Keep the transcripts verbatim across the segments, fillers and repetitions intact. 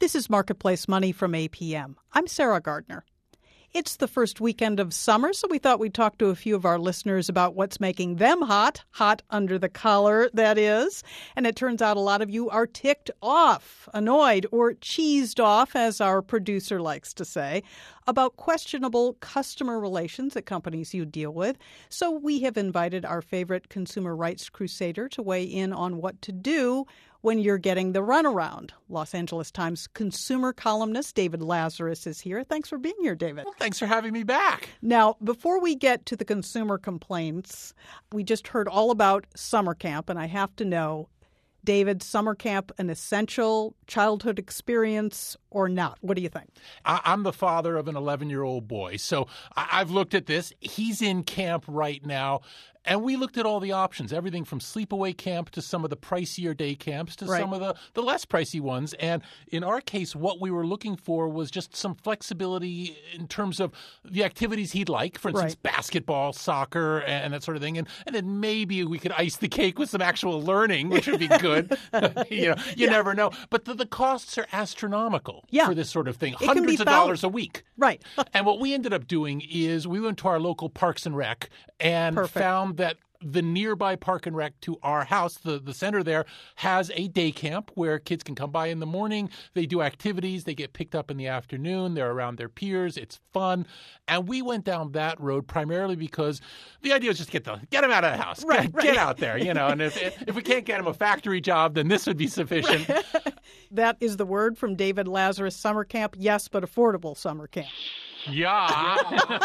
This is Marketplace Money from A P M. I'm Sarah Gardner. It's the first weekend of summer, so we thought we'd talk to a few of our listeners about what's making them hot, hot under the collar, that is. And it turns out a lot of you are ticked off, annoyed, or cheesed off, as our producer likes to say, about questionable customer relations at companies you deal with. So we have invited our favorite consumer rights crusader to weigh in on what to do when you're getting the runaround. Los Angeles Times consumer columnist David Lazarus is here. Thanks for being here, David. Well, thanks for having me back. Now, before we get to the consumer complaints, we just heard all about summer camp, and I have to know, David, summer camp an essential childhood experience or not? What do you think? I- I'm the father of an eleven-year-old boy, so I- I've looked at this. He's in camp right now. And we looked at all the options, everything from sleepaway camp to some of the pricier day camps to right. some of the, the less pricey ones. And in our case, what we were looking for was just some flexibility in terms of the activities he'd like, for instance, right. basketball, soccer, and that sort of thing. And, and then maybe we could ice the cake with some actual learning, which would be good. you know, you yeah. never know. But the, the costs are astronomical yeah. for this sort of thing, it hundreds of dollars a week. Right. And what we ended up doing is we went to our local Parks and Rec and Perfect. found that the nearby Park and Rec to our house, the, the center there, has a day camp where kids can come by in the morning. They do activities. They get picked up in the afternoon. They're around their peers. It's fun. And we went down that road primarily because the idea was just get the, get them out of the house. Right, get, right. get out there, you know. And if, if we can't get them a factory job, then this would be sufficient. That is the word from David Lazarus. Summer camp, yes, but affordable summer camp. Yeah.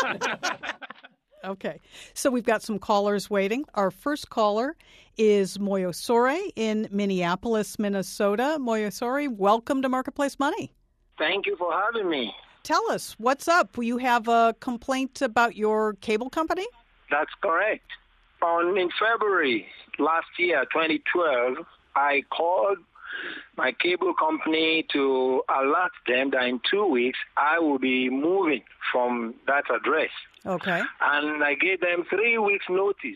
Okay, so we've got some callers waiting. Our first caller is Moyosore in Minneapolis, Minnesota. Moyosore, welcome to Marketplace Money. Thank you for having me. Tell us, what's up? You have a complaint about your cable company? That's correct. On in February last year, twenty twelve, I called my cable company to alert them that in two weeks I will be moving from that address. Okay. And I gave them three weeks notice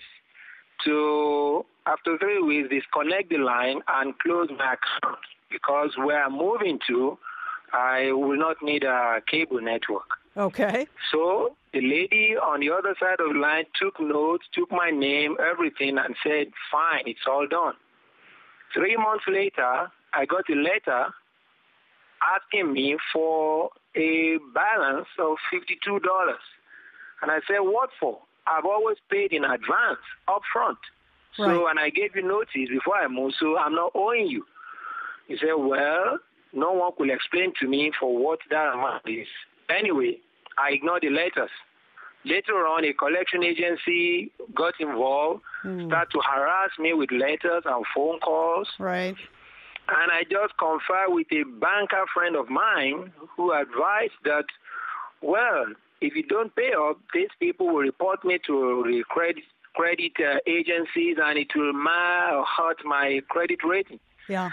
to, after three weeks, disconnect the line and close my account because where I'm moving to, I will not need a cable network. Okay. So the lady on the other side of the line took notes, took my name, everything, and said, fine, it's all done. Three months later, I got a letter asking me for a balance of fifty-two dollars. And I said, what for? I've always paid in advance, up front. So, right. and I gave you notice before I moved, so I'm not owing you. He said, well, no one could explain to me for what that amount is. Anyway, I ignored the letters. Later on, a collection agency got involved, mm. started to harass me with letters and phone calls. Right. And I just conferred with a banker friend of mine who advised that, well, if you don't pay up, these people will report me to the credit, credit uh, agencies and it will mar or hurt my credit rating. Yeah.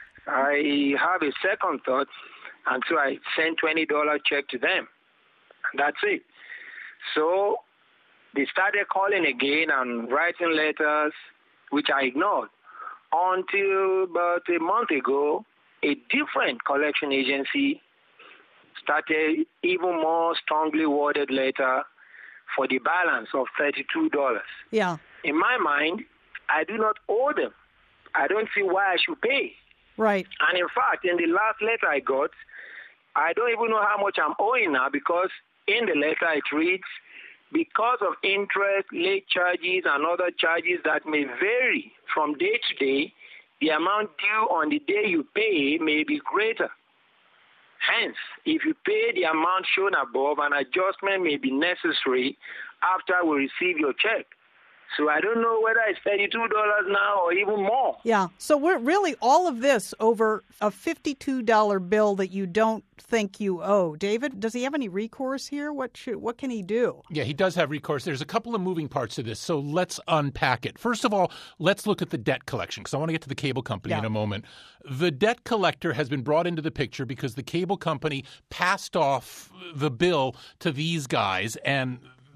I have a second thought, and so I sent twenty dollars check to them. That's it. So they started calling again and writing letters, which I ignored, until about a month ago, a different collection agency started even more strongly worded letter for the balance of thirty-two dollars. Yeah. In my mind, I do not owe them. I don't see why I should pay. Right. And in fact, in the last letter I got, I don't even know how much I'm owing now because in the letter it reads, because of interest, late charges, and other charges that may vary from day to day, the amount due on the day you pay may be greater. Hence, if you pay the amount shown above, an adjustment may be necessary after we receive your check. So I don't know whether it's thirty-two dollars now or even more. Yeah. So we're really all of this over a fifty-two dollars bill that you don't think you owe. David, does he have any recourse here? What should, what can he do? Yeah, he does have recourse. There's a couple of moving parts to this, so let's unpack it. First of all, let's look at the debt collection, because I want to get to the cable company yeah. in a moment. The debt collector has been brought into the picture because the cable company passed off the bill to these guys, and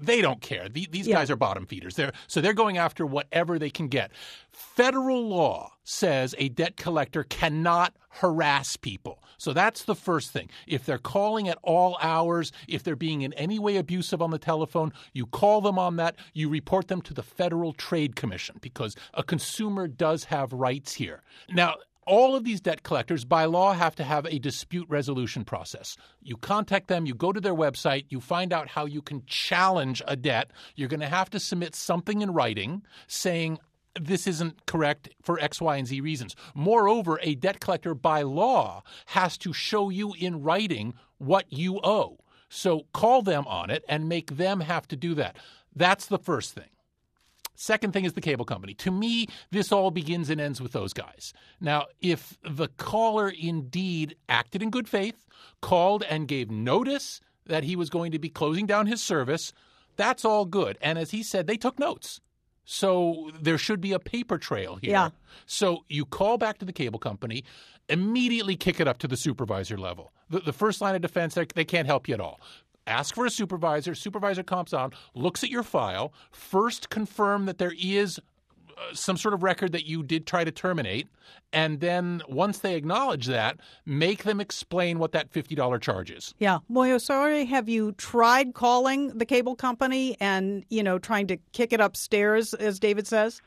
They don't care. The, these Yeah. guys are bottom feeders. They're, so they're going after whatever they can get. Federal law says a debt collector cannot harass people. So that's the first thing. If they're calling at all hours, if they're being in any way abusive on the telephone, you call them on that, you report them to the Federal Trade Commission because a consumer does have rights here. Now, all of these debt collectors, by law, have to have a dispute resolution process. You contact them, you go to their website, you find out how you can challenge a debt. You're going to have to submit something in writing saying, this isn't correct for X, Y, and Z reasons. Moreover, a debt collector by law has to show you in writing what you owe. So call them on it and make them have to do that. That's the first thing. Second thing is the cable company. To me, this all begins and ends with those guys. Now, if the caller indeed acted in good faith, called and gave notice that he was going to be closing down his service, that's all good. And as he said, they took notes. So there should be a paper trail here. Yeah. So you call back to the cable company, immediately kick it up to the supervisor level. The, the first line of defense, they can't help you at all. Ask for a supervisor. Supervisor comes on, looks at your file, first confirm that there is uh, some sort of record that you did try to terminate, and then once they acknowledge that, make them explain what that fifty dollars charge is. Yeah. Moyosori, have you tried calling the cable company and, you know, trying to kick it upstairs, as David says?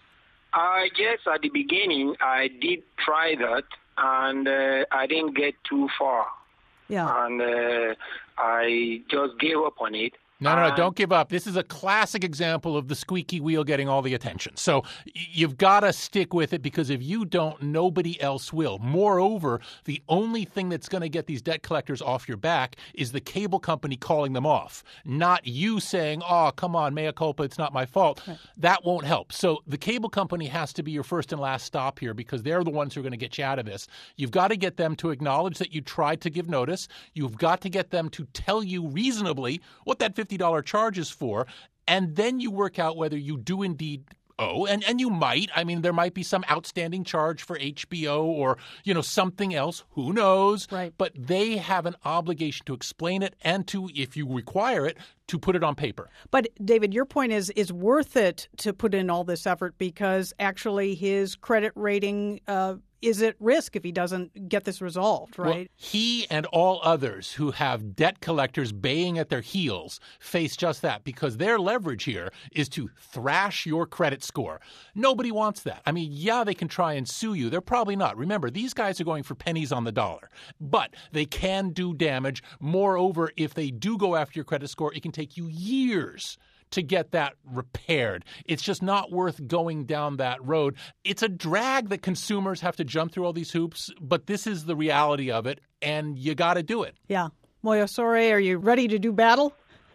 Uh, yes, at the beginning, I did try that, and uh, I didn't get too far. Yeah. And uh, I just gave up on it. No, no, no, And- don't give up. This is a classic example of the squeaky wheel getting all the attention. So y- you've got to stick with it because if you don't, nobody else will. Moreover, the only thing that's going to get these debt collectors off your back is the cable company calling them off, not you saying, oh, come on, mea culpa, it's not my fault. Right. That won't help. So the cable company has to be your first and last stop here because they're the ones who are going to get you out of this. You've got to get them to acknowledge that you tried to give notice. You've got to get them to tell you reasonably what that fifty dollars charge is for, and then you work out whether you do indeed owe, and, and you might. I mean, there might be some outstanding charge for H B O or, you know, something else. Who knows? Right. But they have an obligation to explain it and to, if you require it, to put it on paper. But, David, your point is is worth it to put in all this effort because actually his credit rating uh, is at risk if he doesn't get this resolved, right? Well, he and all others who have debt collectors baying at their heels face just that because their leverage here is to thrash your credit score. Nobody wants that. I mean, yeah, they can try and sue you. They're probably not. Remember, these guys are going for pennies on the dollar, but they can do damage. Moreover, if they do go after your credit score, it can take you years to get that repaired. It's just not worth going down that road. It's a drag that consumers have to jump through all these hoops, but this is the reality of it, and you got to do it. Yeah. Moyosori, are you ready to do battle?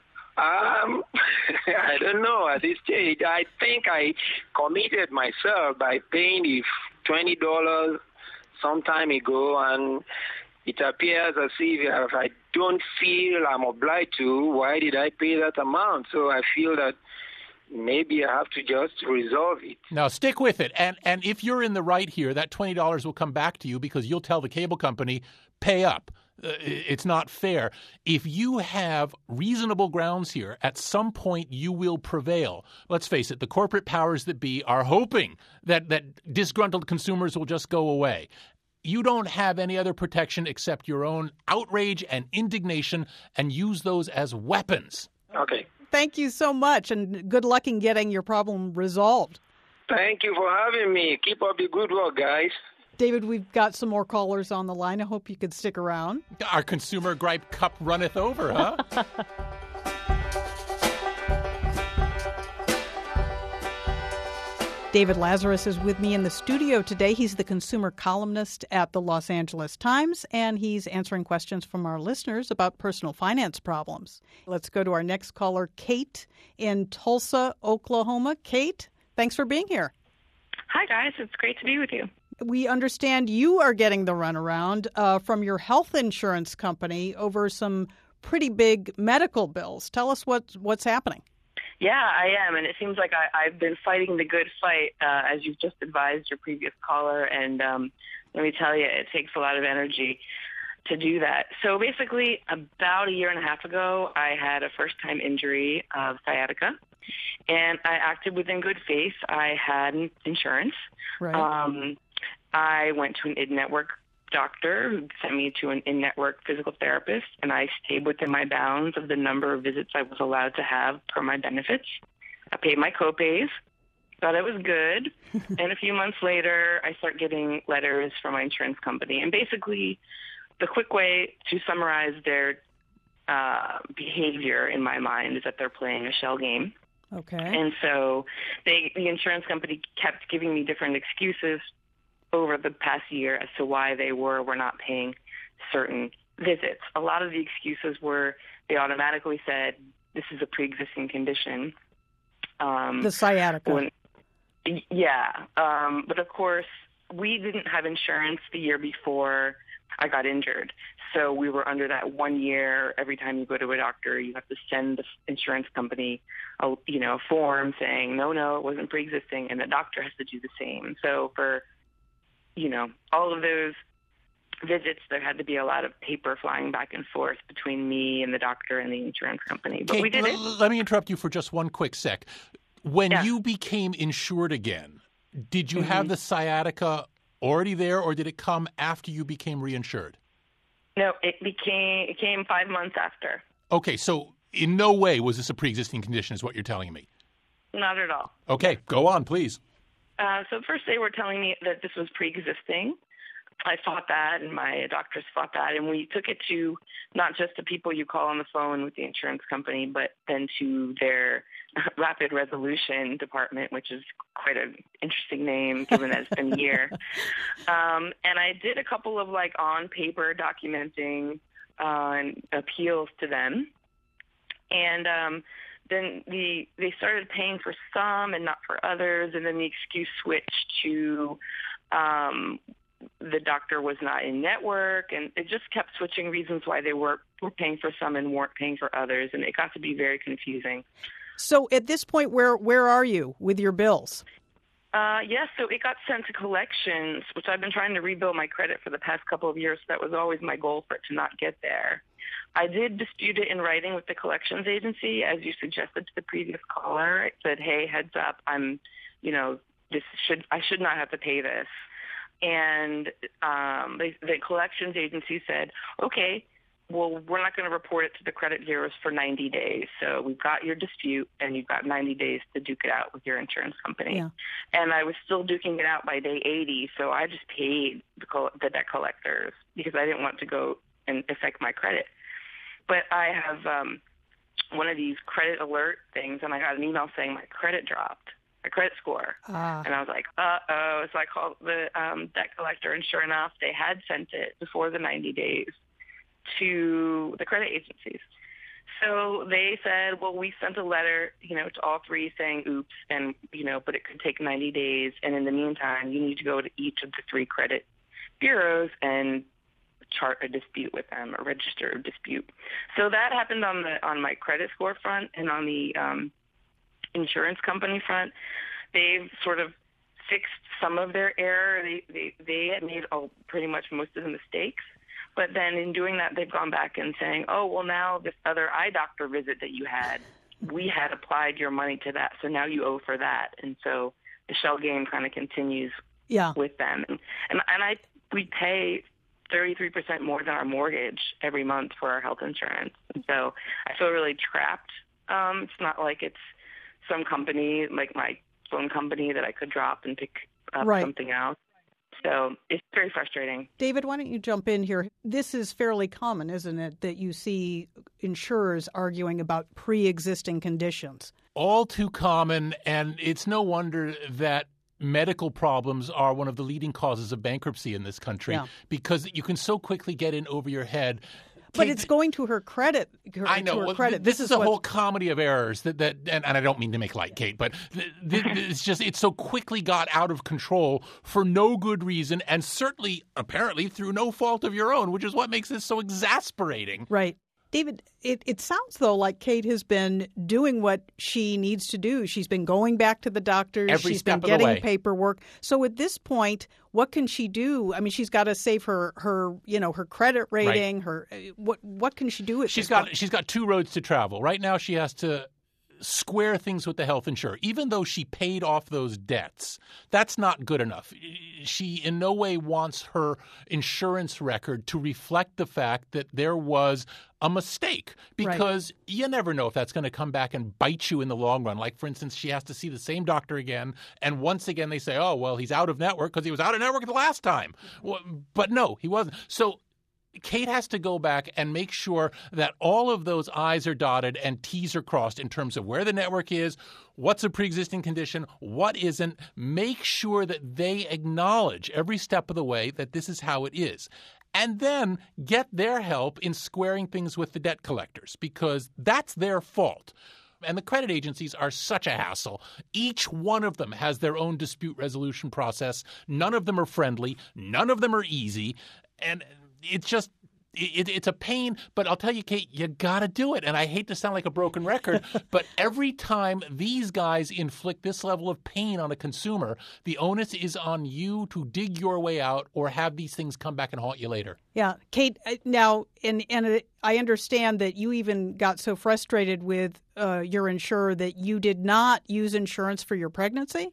Um, I don't know at this stage. I think I committed myself by paying the twenty dollars some time ago, and it appears as if I don't feel I'm obliged to, why did I pay that amount? So I feel that maybe I have to just resolve it. Now, stick with it. And and if you're in the right here, that twenty dollars will come back to you because you'll tell the cable company, pay up. Uh, it's not fair. If you have reasonable grounds here, at some point you will prevail. Let's face it, the corporate powers that be are hoping that, that disgruntled consumers will just go away. You don't have any other protection except your own outrage and indignation, and use those as weapons. Okay. Thank you so much, and good luck in getting your problem resolved. Thank you for having me. Keep up the good work, guys. David, we've got some more callers on the line. I hope you could stick around. Our consumer gripe cup runneth over, huh? David Lazarus is with me in the studio today. He's the consumer columnist at the Los Angeles Times, and he's answering questions from our listeners about personal finance problems. Let's go to our next caller, Kate in Tulsa, Oklahoma. Kate, thanks for being here. Hi, guys. It's great to be with you. We understand you are getting the runaround uh, from your health insurance company over some pretty big medical bills. Tell us what's, what's happening. Yeah, I am, and it seems like I, I've been fighting the good fight, uh, as you've just advised your previous caller, and um, let me tell you, it takes a lot of energy. to do that. So basically, about a year and a half ago, I had a first-time injury of sciatica, and I acted within good faith. I had insurance. Right. Um, I went to an in-network doctor who sent me to an in-network physical therapist, and I stayed within my bounds of the number of visits I was allowed to have per my benefits. I paid my copays. Thought it was good. And a few months later, I start getting letters from my insurance company. And basically, the quick way to summarize their uh, behavior in my mind is that they're playing a shell game. Okay. And so they, the insurance company kept giving me different excuses over the past year as to why they were or were not paying certain visits. A lot of the excuses were they automatically said, this is a pre-existing condition. Um, the sciatica. When, yeah. Um, but, of course, we didn't have insurance the year before I got injured. So we were under that one year. Every time you go to a doctor, you have to send the insurance company a, you know, a form saying, no, no, it wasn't pre-existing, and the doctor has to do the same. So for, you know, all of those visits, there had to be a lot of paper flying back and forth between me and the doctor and the insurance company. But Kate, we did it. L- let me interrupt you for just one quick sec. When Yeah. you became insured again, did you Mm-hmm. have the sciatica already there, or did it come after you became reinsured? No, it became it came five months after. Okay, so in no way was this a pre-existing condition is what you're telling me. Not at all. Okay, go on, please. Uh, so first they were telling me that this was pre-existing. I fought that, and my doctors fought that, and we took it to not just the people you call on the phone with the insurance company, but then to their rapid resolution department, which is quite an interesting name given that it's been a year. Um, and I did a couple of like on paper documenting uh, and appeals to them, and um, then the they started paying for some and not for others, and then the excuse switched to um, the doctor was not in network, and it just kept switching reasons why they were, were paying for some and weren't paying for others, and it got to be very confusing. So at this point, where where are you with your bills? Uh, yes, so it got sent to collections, which I've been trying to rebuild my credit for the past couple of years. So that was always my goal, for it to not get there. I did dispute it in writing with the collections agency, as you suggested to the previous caller. I said, hey, heads up, I'm, you know, this should I should not have to pay this. And um, they, the collections agency said, okay, well, we're not going to report it to the credit bureaus for ninety days. So we've got your dispute, and you've got ninety days to duke it out with your insurance company. Yeah. And I was still duking it out by day eighty, so I just paid the, col- the debt collectors because I didn't want to go and affect my credit. But I have um, one of these credit alert things, and I got an email saying my credit dropped. My credit score. Ah. And I was like, uh-oh. So I called the um, debt collector, and sure enough, they had sent it before the ninety days to the credit agencies. So they said, well, we sent a letter, you know, to all three saying, oops, and, you know, but it could take ninety days. And in the meantime, you need to go to each of the three credit bureaus and chart a dispute with them or register a dispute. So that happened on the on my credit score front, and on the um, insurance company front. They've sort of fixed some of their error. They they, they had made oh, pretty much most of the mistakes. But then in doing that, they've gone back and saying, oh, well, now this other eye doctor visit that you had, we had applied your money to that, so now you owe for that. And so the shell game kind of continues Yeah. with them. And, and, and I we pay thirty-three percent more than our mortgage every month for our health insurance. And so I feel really trapped. Um, it's not like it's some company, like my phone company, that I could drop and pick up Right. something else. So it's very frustrating. David, why don't you jump in here? This is fairly common, isn't it, that you see insurers arguing about pre-existing conditions? All too common, and it's no wonder that medical problems are one of the leading causes of bankruptcy in this country, Yeah. because you can so quickly get in over your head. But Kate, it's going to her credit. Her, I know. To her Well, credit. th- this, this is, is a what, whole comedy of errors that, that and, and I don't mean to make light, Kate, but th- th- it's just it's so quickly got out of control for no good reason, and certainly, apparently, through no fault of your own, which is what makes this so exasperating. Right. David, it, it sounds, though, like Kate has been doing what she needs to do. She's been going back to the doctors. Every She's step been of the getting way. paperwork. So at this point, what can she do? I mean, she's got to save her, her you know, her credit rating. Right. Her what what can she do at She's this got point? she's got two roads to travel. Right now, she has to square things with the health insurer. Even though she paid off those debts, that's not good enough. She in no way wants her insurance record to reflect the fact that there was a mistake, because right. you never know if that's going to come back and bite you in the long run. Like, for instance, she has to see the same doctor again, and once again they say, oh, well, he's out of network because he was out of network the last time. Well, but no, he wasn't. So Kate has to go back and make sure that all of those I's are dotted and T's are crossed in terms of where the network is, what's a pre-existing condition, what isn't. Make sure that they acknowledge every step of the way that this is how it is. And then get their help in squaring things with the debt collectors, because that's their fault. And the credit agencies are such a hassle. Each one of them has their own dispute resolution process. None of them are friendly. None of them are easy. And it's just it, it's a pain, but I'll tell you, Kate, you got to do it. And I hate to sound like a broken record, but every time these guys inflict this level of pain on a consumer, the onus is on you to dig your way out or have these things come back and haunt you later. Yeah. Kate, now, and, and I understand that you even got so frustrated with uh, your insurer that you did not use insurance for your pregnancy?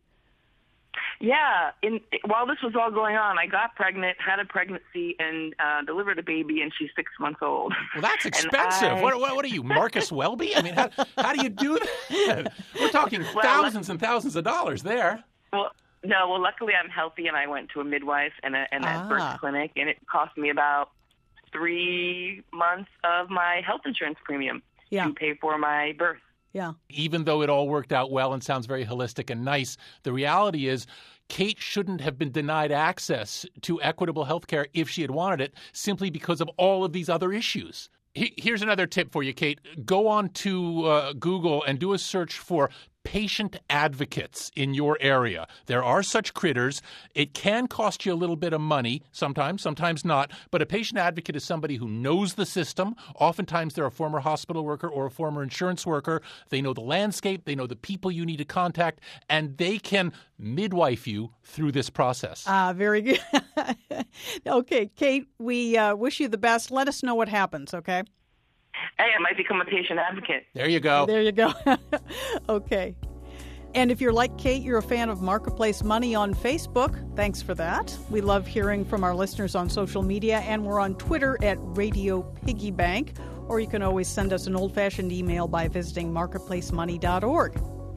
Yeah. In, while this was all going on, I got pregnant, had a pregnancy, and uh, delivered a baby, and she's six months old. Well, that's expensive. I... What, what, what are you, Marcus Welby? I mean, how, how do you do that? We're talking well, thousands and thousands of dollars there. Well, no. Well, luckily I'm healthy, and I went to a midwife and a, and a ah. birth clinic, and it cost me about three months of my health insurance premium yeah. to pay for my birth. Yeah. Even though it all worked out well and sounds very holistic and nice, the reality is Kate shouldn't have been denied access to equitable health care if she had wanted it, simply because of all of these other issues. Here's another tip for you, Kate. Go on to uh, Google and do a search for patient advocates in your area. There are such critters. It can cost you a little bit of money sometimes, sometimes not. But a patient advocate is somebody who knows the system. Oftentimes they're a former hospital worker or a former insurance worker. They know the landscape. They know the people you need to contact. And they can midwife you through this process. Ah, very good. Okay, Kate, we uh, wish you the best. Let us know what happens, okay? Hey, I might become a patient advocate. There you go. There you go. Okay. And if you're like Kate, you're a fan of Marketplace Money on Facebook, thanks for that. We love hearing from our listeners on social media, and we're on Twitter at Radio Piggy Bank, or you can always send us an old-fashioned email by visiting marketplace money dot org.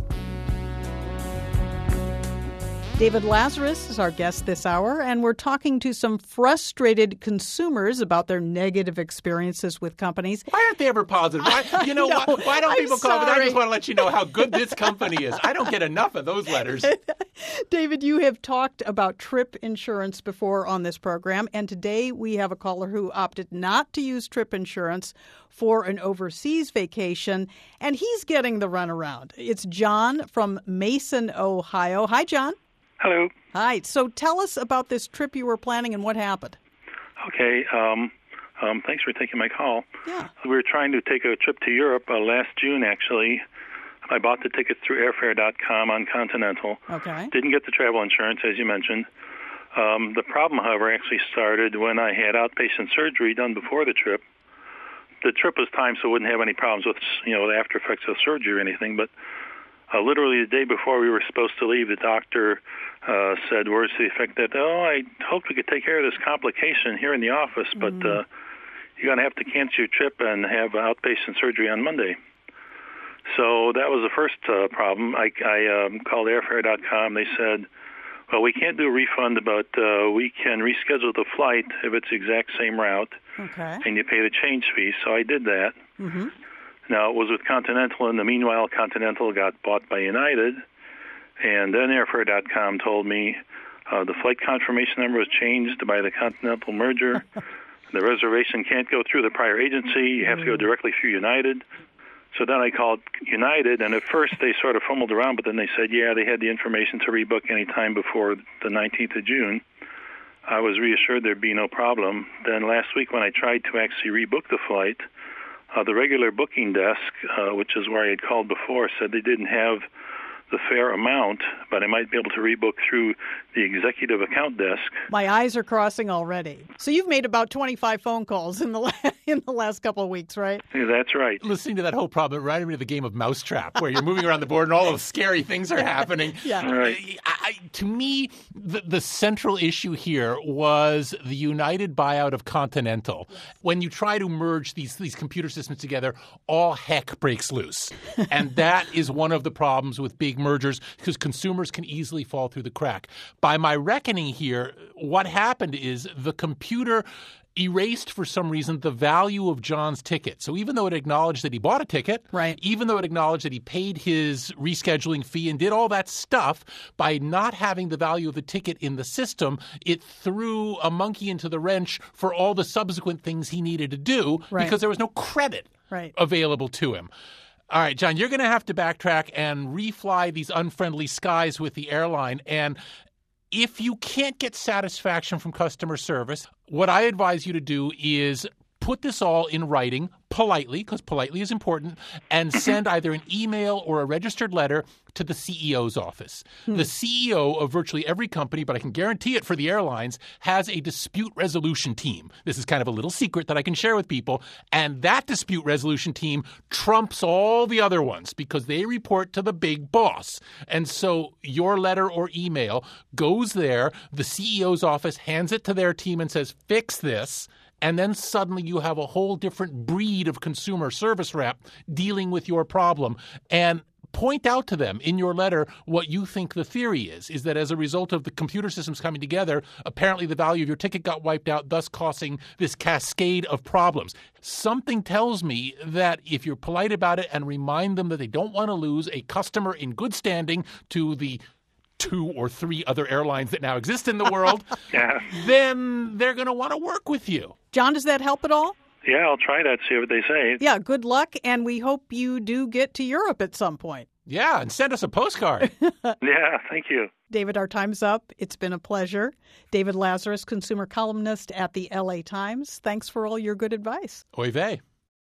David Lazarus is our guest this hour, and we're talking to some frustrated consumers about their negative experiences with companies. Why aren't they ever positive? Why, you know, know. why, why don't I'm people call? But I sorry. just want to let you know how good this company is. I don't get enough of those letters. David, you have talked about trip insurance before on this program, and today we have a caller who opted not to use trip insurance for an overseas vacation, and he's getting the runaround. It's John from Mason, Ohio. Hi, John. Hello. Hi. So tell us about this trip you were planning and what happened. Okay. Um, um, thanks for taking my call. Yeah. We were trying to take a trip to Europe uh, last June, actually. I bought the tickets through airfare dot com on Continental. Okay. Didn't get the travel insurance, as you mentioned. Um, the problem, however, actually started when I had outpatient surgery done before the trip. The trip was timed so I wouldn't have any problems with, you know, the after effects of surgery or anything, but Uh, literally the day before we were supposed to leave, the doctor uh, said words to the effect that, oh, I hoped we could take care of this complication here in the office, but uh, you're going to have to cancel your trip and have outpatient surgery on Monday. So that was the first uh, problem. I, I um, called airfare dot com. They said, well, we can't do a refund, but uh, we can reschedule the flight if it's the exact same route, Okay. and you pay the change fee. So I did that. Mm-hmm. Now, it was with Continental, and the meanwhile, Continental got bought by United, and then airfare dot com told me uh, the flight confirmation number was changed by the Continental merger. The reservation can't go through the prior agency. You have to go directly through United. So then I called United, and at first they sort of fumbled around, but then they said, yeah, they had the information to rebook any time before the nineteenth of June. I was reassured there'd be no problem. Then last week when I tried to actually rebook the flight, Uh, the regular booking desk, uh, which is where I had called before, said they didn't have the fair amount, but I might be able to rebook through the executive account desk. My eyes are crossing already. So you've made about twenty-five phone calls in the la- in the last couple of weeks, right? Yeah, that's right. Listening to that whole problem reminded me of the game of Mousetrap, where you're moving around the board and all those scary things are happening. Yeah. Right. I, I, to me, the, the central issue here was the United buyout of Continental. Yes. When you try to merge these, these computer systems together, all heck breaks loose. And that is one of the problems with big mergers, because consumers can easily fall through the crack. By my reckoning here, what happened is the computer erased for some reason the value of John's ticket. So even though it acknowledged that he bought a ticket, right, even though it acknowledged that he paid his rescheduling fee and did all that stuff, by not having the value of the ticket in the system, it threw a monkey into the wrench for all the subsequent things he needed to do, right, because there was no credit right. available to him. All right, John, you're going to have to backtrack and refly these unfriendly skies with the airline. And if you can't get satisfaction from customer service, what I advise you to do is put this all in writing politely, because politely is important, and send either an email or a registered letter to the C E O's office. Hmm. The C E O of virtually every company, but I can guarantee it for the airlines, has a dispute resolution team. This is kind of a little secret that I can share with people. And that dispute resolution team trumps all the other ones because they report to the big boss. And so your letter or email goes there, the C E O's office hands it to their team and says, fix this. And then suddenly you have a whole different breed of consumer service rep dealing with your problem. And point out to them in your letter what you think the theory is, is that as a result of the computer systems coming together, apparently the value of your ticket got wiped out, thus causing this cascade of problems. Something tells me that if you're polite about it and remind them that they don't want to lose a customer in good standing to the two or three other airlines that now exist in the world, yeah. then they're going to want to work with you. John, does that help at all? Yeah, I'll try that, see what they say. Yeah, good luck, and we hope you do get to Europe at some point. Yeah, and send us a postcard. Yeah, thank you. David, our time's up. It's been a pleasure. David Lazarus, consumer columnist at the L A Times. Thanks for all your good advice. Oy vey.